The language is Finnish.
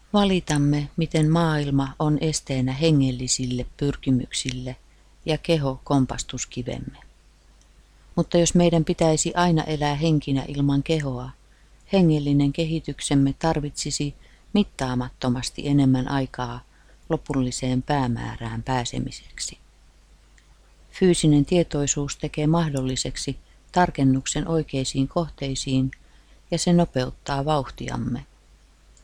Valitamme, miten maailma on esteenä hengellisille pyrkimyksille ja keho kompastuskivemme. Mutta jos meidän pitäisi aina elää henkinä ilman kehoa, hengellinen kehityksemme tarvitsisi mittaamattomasti enemmän aikaa lopulliseen päämäärään pääsemiseksi. Fyysinen tietoisuus tekee mahdolliseksi tarkennuksen oikeisiin kohteisiin ja se nopeuttaa vauhtiamme.